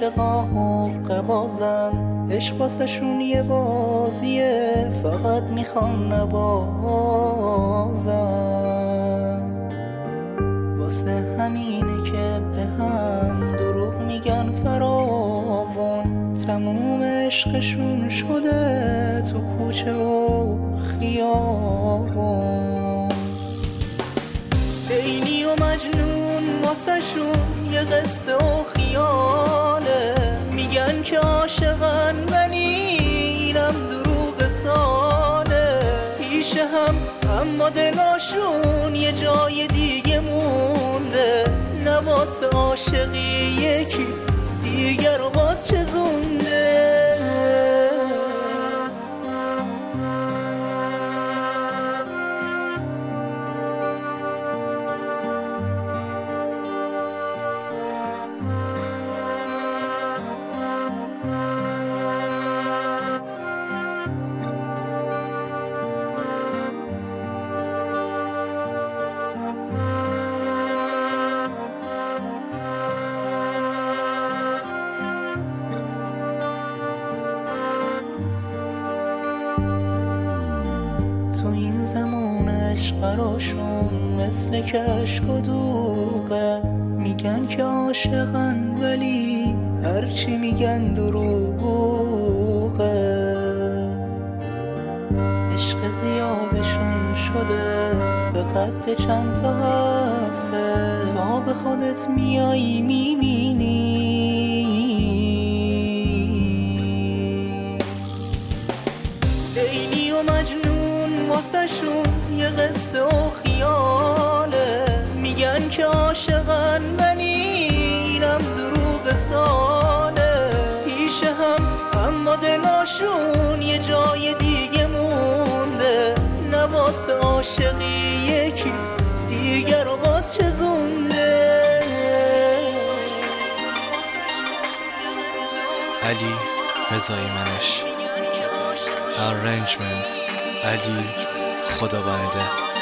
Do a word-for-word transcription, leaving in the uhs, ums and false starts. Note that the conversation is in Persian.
عاشقا حق بازن، عشق واسه شون یه بازیه، فقط میخوان نبازن. واسه همینه که به هم دروغ میگن فراوان، تموم عشقشون شده تو کوچه و خیابان. لیلی و مجنون واسه شون یه قصه و خیاله، میگن که عاشقن ولی اینم دروغ ساله. پیش هم اما دلاشون یه جای دیگه مونده، نه واسه عاشقی یکی دیگر رو باز چزونده. تو این زمان عشق براشون مثل کشک و دوغه، میگن که عاشقن ولی هرچی میگن دروغه. عشق زیادشون شده به قد چند تا هفته، تا به خودت میایی میبینی لیلی و مجنون واسه شون یه قصه و خیاله. میگن که عاشقن ولی اینم دروغ ساله. پیش هم اما دلاشون یه جای دیگه مونده، نه واسه عاشقی یکی دیگر رو باز چزونده. علی رضای منش، Arrangement علی خدا بنده.